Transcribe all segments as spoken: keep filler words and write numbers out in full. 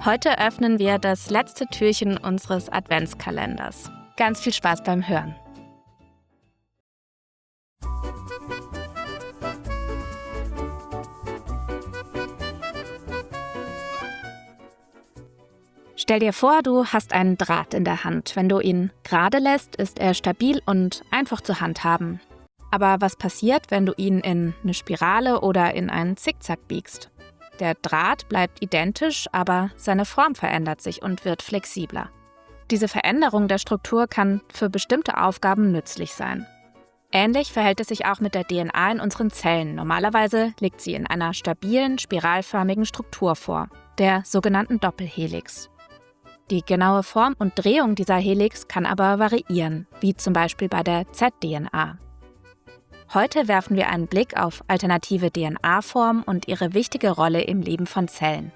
Heute öffnen wir das letzte Türchen unseres Adventskalenders. Ganz viel Spaß beim Hören. Stell dir vor, du hast einen Draht in der Hand. Wenn du ihn gerade lässt, ist er stabil und einfach zu handhaben. Aber was passiert, wenn du ihn in eine Spirale oder in einen Zickzack biegst? Der Draht bleibt identisch, aber seine Form verändert sich und wird flexibler. Diese Veränderung der Struktur kann für bestimmte Aufgaben nützlich sein. Ähnlich verhält es sich auch mit der D N A in unseren Zellen. Normalerweise liegt sie in einer stabilen, spiralförmigen Struktur vor, der sogenannten Doppelhelix. Die genaue Form und Drehung dieser Helix kann aber variieren, wie zum Beispiel bei der Z D N A. Heute werfen wir einen Blick auf alternative D N A-Formen und ihre wichtige Rolle im Leben von Zellen.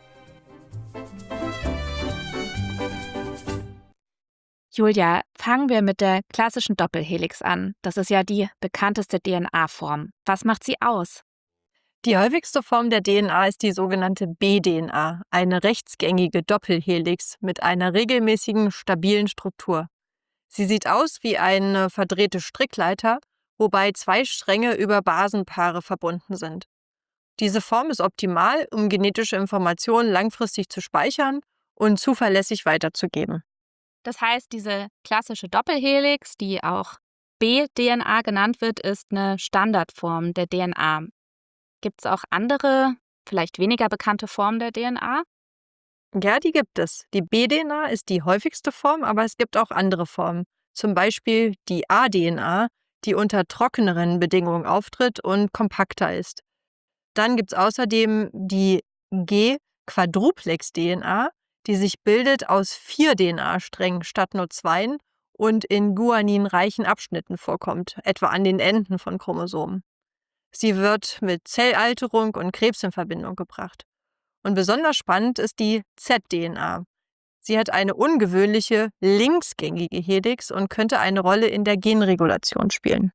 Julia, fangen wir mit der klassischen Doppelhelix an. Das ist ja die bekannteste D N A-Form. Was macht sie aus? Die häufigste Form der D N A ist die sogenannte B D N A, eine rechtsgängige Doppelhelix mit einer regelmäßigen, stabilen Struktur. Sie sieht aus wie eine verdrehte Strickleiter, wobei zwei Stränge über Basenpaare verbunden sind. Diese Form ist optimal, um genetische Informationen langfristig zu speichern und zuverlässig weiterzugeben. Das heißt, diese klassische Doppelhelix, die auch B D N A genannt wird, ist eine Standardform der D N A. Gibt es auch andere, vielleicht weniger bekannte Formen der D N A? Ja, die gibt es. Die B D N A ist die häufigste Form, aber es gibt auch andere Formen. Zum Beispiel die A D N A, die unter trockeneren Bedingungen auftritt und kompakter ist. Dann gibt es außerdem die G-Quadruplex-D N A, die sich bildet aus vier D N A-Strängen statt nur zweien und in guaninreichen Abschnitten vorkommt, etwa an den Enden von Chromosomen. Sie wird mit Zellalterung und Krebs in Verbindung gebracht. Und besonders spannend ist die Z D N A. Sie hat eine ungewöhnliche, linksgängige Helix und könnte eine Rolle in der Genregulation spielen.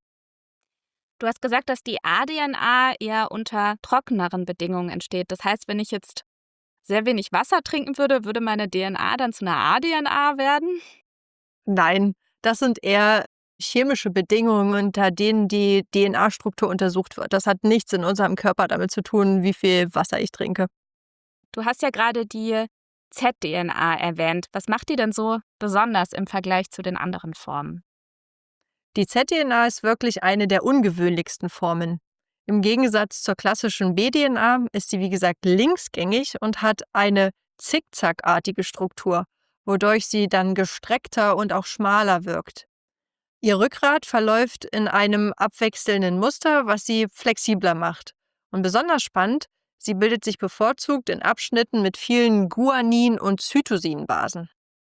Du hast gesagt, dass die A D N A eher unter trockeneren Bedingungen entsteht. Das heißt, wenn ich jetzt sehr wenig Wasser trinken würde, würde meine D N A dann zu einer A D N A werden? Nein, das sind eher chemische Bedingungen, unter denen die D N A-Struktur untersucht wird. Das hat nichts in unserem Körper damit zu tun, wie viel Wasser ich trinke. Du hast ja gerade die Z D N A erwähnt. Was macht die denn so besonders im Vergleich zu den anderen Formen? Die Z D N A ist wirklich eine der ungewöhnlichsten Formen. Im Gegensatz zur klassischen B D N A ist sie, wie gesagt, linksgängig und hat eine zickzackartige Struktur, wodurch sie dann gestreckter und auch schmaler wirkt. Ihr Rückgrat verläuft in einem abwechselnden Muster, was sie flexibler macht. Und besonders spannend, sie bildet sich bevorzugt in Abschnitten mit vielen Guanin- und Cytosinbasen.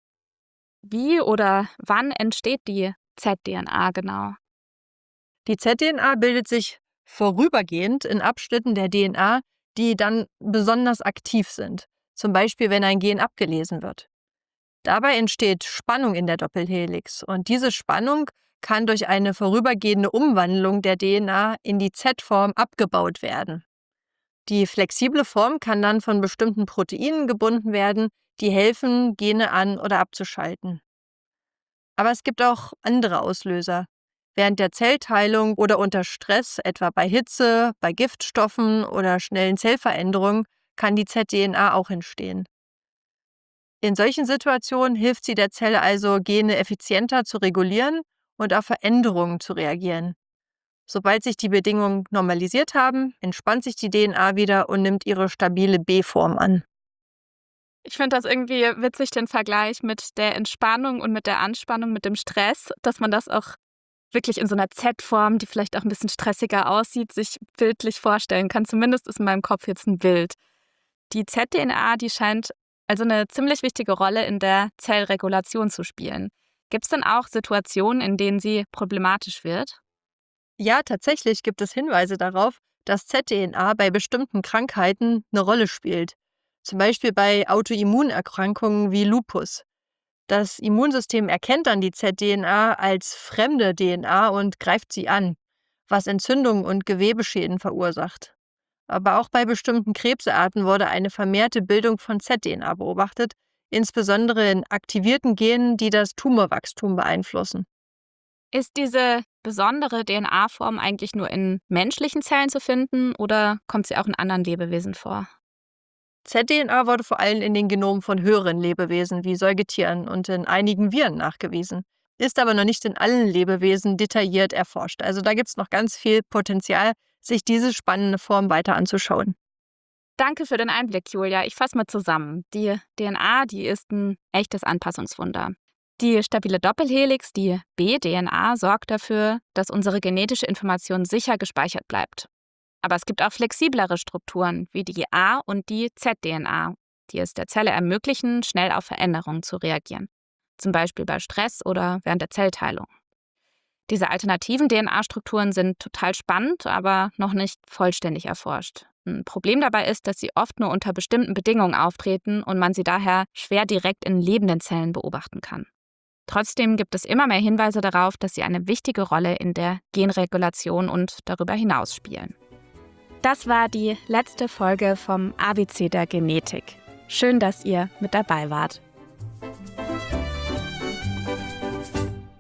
Wie oder wann entsteht die Z D N A genau? Die Z D N A bildet sich vorübergehend in Abschnitten der D N A, die dann besonders aktiv sind, zum Beispiel wenn ein Gen abgelesen wird. Dabei entsteht Spannung in der Doppelhelix und diese Spannung kann durch eine vorübergehende Umwandlung der D N A in die Z-Form abgebaut werden. Die flexible Form kann dann von bestimmten Proteinen gebunden werden, die helfen, Gene an- oder abzuschalten. Aber es gibt auch andere Auslöser. Während der Zellteilung oder unter Stress, etwa bei Hitze, bei Giftstoffen oder schnellen Zellveränderungen, kann die Z D N A auch entstehen. In solchen Situationen hilft sie der Zelle also, Gene effizienter zu regulieren und auf Veränderungen zu reagieren. Sobald sich die Bedingungen normalisiert haben, entspannt sich die D N A wieder und nimmt ihre stabile B-Form an. Ich finde das irgendwie witzig, den Vergleich mit der Entspannung und mit der Anspannung, mit dem Stress, dass man das auch wirklich in so einer Z-Form, die vielleicht auch ein bisschen stressiger aussieht, sich bildlich vorstellen kann. Zumindest ist in meinem Kopf jetzt ein Bild. Die Z D N A, die scheint also eine ziemlich wichtige Rolle in der Zellregulation zu spielen. Gibt es denn auch Situationen, in denen sie problematisch wird? Ja, tatsächlich gibt es Hinweise darauf, dass Z D N A bei bestimmten Krankheiten eine Rolle spielt. Zum Beispiel bei Autoimmunerkrankungen wie Lupus. Das Immunsystem erkennt dann die Z D N A als fremde D N A und greift sie an, was Entzündungen und Gewebeschäden verursacht. Aber auch bei bestimmten Krebsarten wurde eine vermehrte Bildung von Z D N A beobachtet, insbesondere in aktivierten Genen, die das Tumorwachstum beeinflussen. Ist diese besondere D N A-Form eigentlich nur in menschlichen Zellen zu finden oder kommt sie auch in anderen Lebewesen vor? Z D N A wurde vor allem in den Genomen von höheren Lebewesen wie Säugetieren und in einigen Viren nachgewiesen, ist aber noch nicht in allen Lebewesen detailliert erforscht. Also da gibt es noch ganz viel Potenzial, sich diese spannende Form weiter anzuschauen. Danke für den Einblick, Julia. Ich fasse mal zusammen. Die D N A, die ist ein echtes Anpassungswunder. Die stabile Doppelhelix, die B D N A, sorgt dafür, dass unsere genetische Information sicher gespeichert bleibt. Aber es gibt auch flexiblere Strukturen wie die A- und die Z D N A, die es der Zelle ermöglichen, schnell auf Veränderungen zu reagieren. Zum Beispiel bei Stress oder während der Zellteilung. Diese alternativen D N A-Strukturen sind total spannend, aber noch nicht vollständig erforscht. Ein Problem dabei ist, dass sie oft nur unter bestimmten Bedingungen auftreten und man sie daher schwer direkt in lebenden Zellen beobachten kann. Trotzdem gibt es immer mehr Hinweise darauf, dass sie eine wichtige Rolle in der Genregulation und darüber hinaus spielen. Das war die letzte Folge vom A B C der Genetik. Schön, dass ihr mit dabei wart.